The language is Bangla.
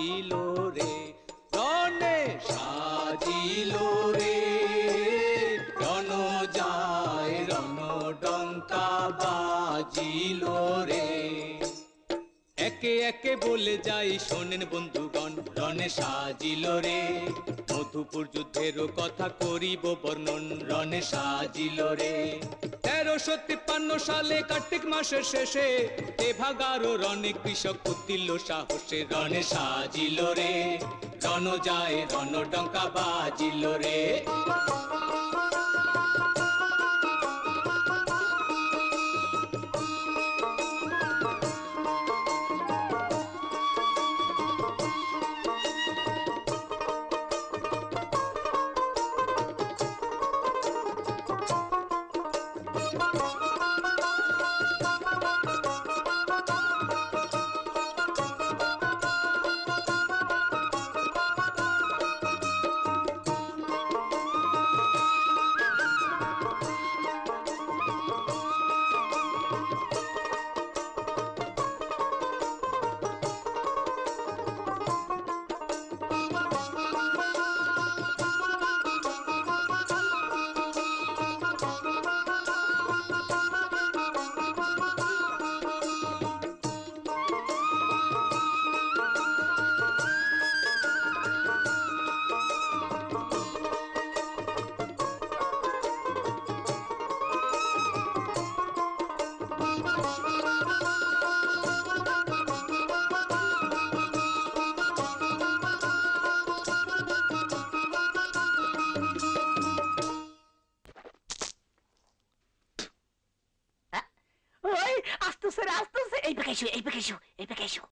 সাজিল রে, রণে সাজিল রে, রণ যায় রণ ডঙ্কা বাজিল রে। একে একে বলে যাই শোনেন বন্ধুগণ, রণে সাজিল রে, মধুপুর যুদ্ধেরও কথা করিব বর্ণন, রণে সাজিল রে। 1353 সালে কার্তিক মাসের শেষে তেভাগারও রণে কৃষক উঠিল সাহসে, রণে সাজিল রে, রণ যায় রণ ডঙ্কা বাজিল রে। ওই আসতেছে রে, আসতেছে। এই পেকে এসো, এই পেকে এসো, এই পেকে এসো।